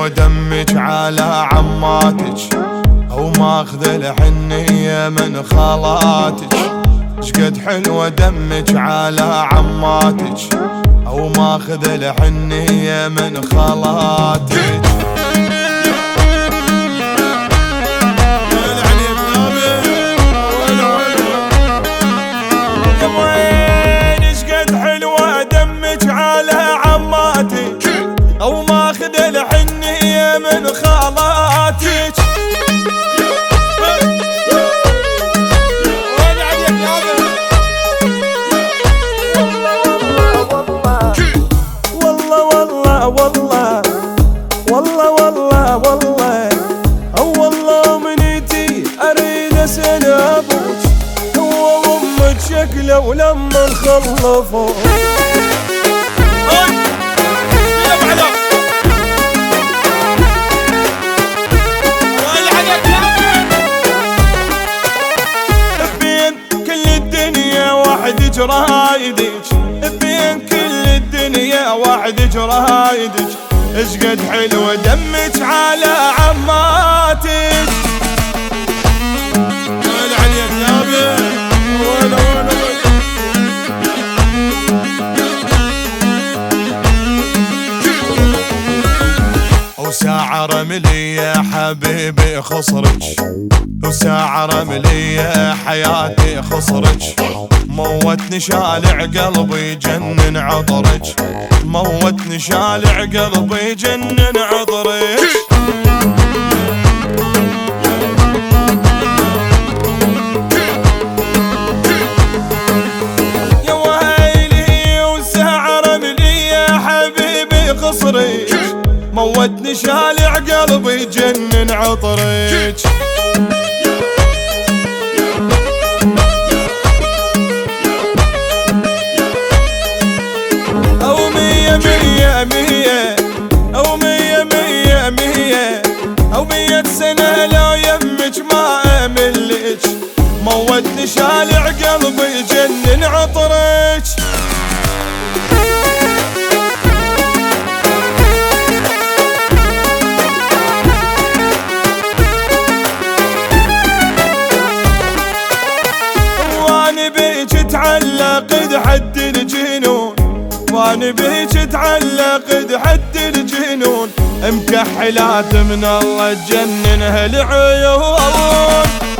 حلوة دمك على عماتك، او ماخذ الحنية من خالاتك. شقد حلوة دمك على عماتك، او ماخذ الحنية من خالاتك. او ماخذ الحنية من خالاتك. والله والله والله والله والله والله او والله منيتي اريد اسال ابوك هو وامك شكله ولما خلفوا. جرايدك بين كل الدنيا واحد جرايدك. اشقد حلوة دمك على عماتك. ولا عليك يا بيه ولا وساعة رملية حبيبي خسرك، وساعة رملية حياتي خسرك. موتني شالع قلبي جنن عطرك، موتني شالع قلبي جنن عطرك. يا ويلي وساعة رملية حبيبي خسرك، موتني شالع قلبي جنن عطرك. او مية مية مية او مية مية مية او 100 سنة لو يمك ما املك. موتني شالع قلبي جنن عطرك. وانا بيك تعلق حد الجنون، وانا بيك تعلق حد الجنون. مكحلات من الله تجنن هالعيون.